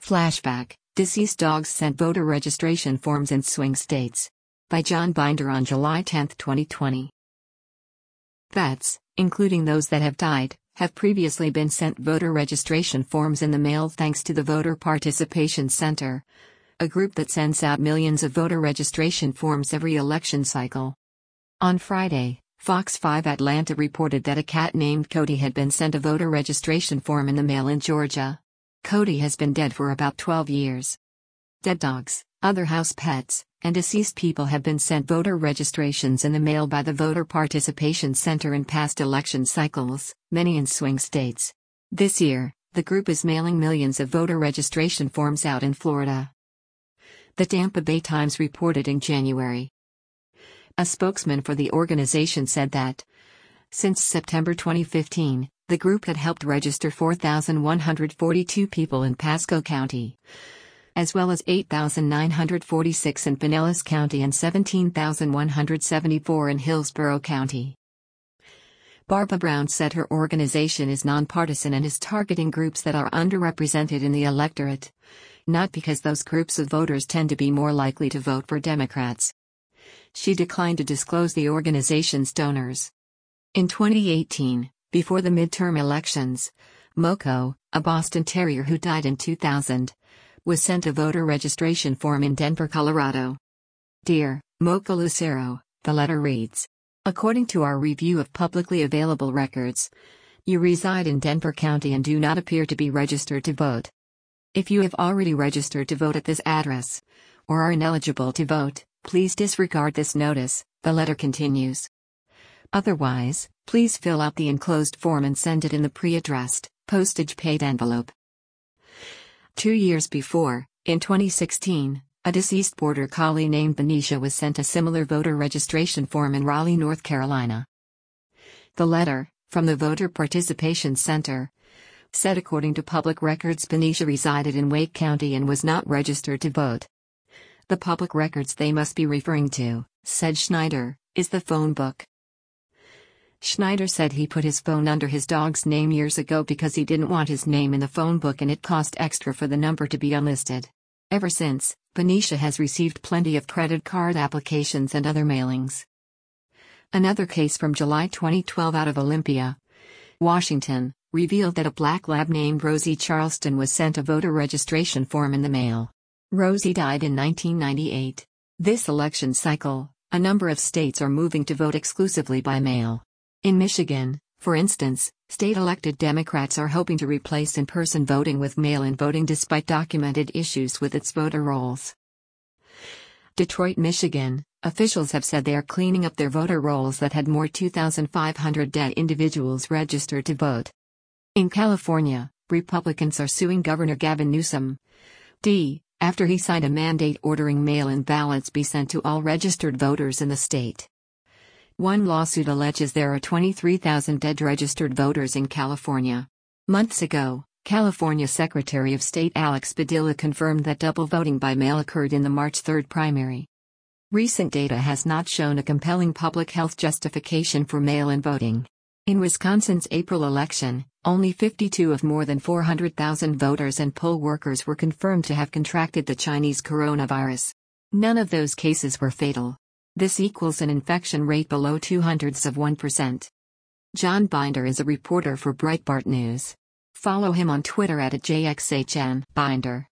Flashback: Deceased dogs sent voter registration forms in swing states. By John Binder on July 10, 2020. Vets, including those that have died, have previously been sent voter registration forms in the mail thanks to the Voter Participation Center, a group that sends out millions of voter registration forms every election cycle. On Friday, Fox 5 Atlanta reported that a cat named Cody had been sent a voter registration form in the mail in Georgia. Cody has been dead for about 12 years. Dead dogs, other house pets, and deceased people have been sent voter registrations in the mail by the Voter Participation Center in past election cycles, many in swing states. This year, the group is mailing millions of voter registration forms out in Florida. The Tampa Bay Times reported in January. A spokesman for the organization said that, since September 2015, the group had helped register 4,142 people in Pasco County, as well as 8,946 in Pinellas County and 17,174 in Hillsborough County. Barbara Brown said her organization is nonpartisan and is targeting groups that are underrepresented in the electorate, not because those groups of voters tend to be more likely to vote for Democrats. She declined to disclose the organization's donors. In 2018, before the midterm elections, Moko, a Boston Terrier who died in 2000, was sent a voter registration form in Denver, Colorado. Dear Mocha Lucero, the letter reads: according to our review of publicly available records, you reside in Denver County and do not appear to be registered to vote. If you have already registered to vote at this address, or are ineligible to vote, please disregard this notice, the letter continues. Otherwise, please fill out the enclosed form and send it in the pre-addressed, postage-paid envelope. 2 years before, in 2016, a deceased border collie named Benicia was sent a similar voter registration form in Raleigh, North Carolina. The letter, from the Voter Participation Center, said according to public records Benicia resided in Wake County and was not registered to vote. The public records they must be referring to, said Schneider, is the phone book. Schneider said he put his phone under his dog's name years ago because he didn't want his name in the phone book and it cost extra for the number to be unlisted. Ever since, Benicia has received plenty of credit card applications and other mailings. Another case from July 2012 out of Olympia, Washington, revealed that a black lab named Rosie Charleston was sent a voter registration form in the mail. Rosie died in 1998. This election cycle, a number of states are moving to vote exclusively by mail. In Michigan, for instance, state-elected Democrats are hoping to replace in-person voting with mail-in voting despite documented issues with its voter rolls. Detroit, Michigan, officials have said they are cleaning up their voter rolls that had more 2,500 dead individuals registered to vote. In California, Republicans are suing Governor Gavin Newsom, after he signed a mandate ordering mail-in ballots be sent to all registered voters in the state. One lawsuit alleges there are 23,000 dead registered voters in California. Months ago, California Secretary of State Alex Padilla confirmed that double voting by mail occurred in the March 3 primary. Recent data has not shown a compelling public health justification for mail-in voting. In Wisconsin's April election, only 52 of more than 400,000 voters and poll workers were confirmed to have contracted the Chinese coronavirus. None of those cases were fatal. This equals an infection rate below 0.02%. John Binder is a reporter for Breitbart News. Follow him on Twitter @JXHN Binder.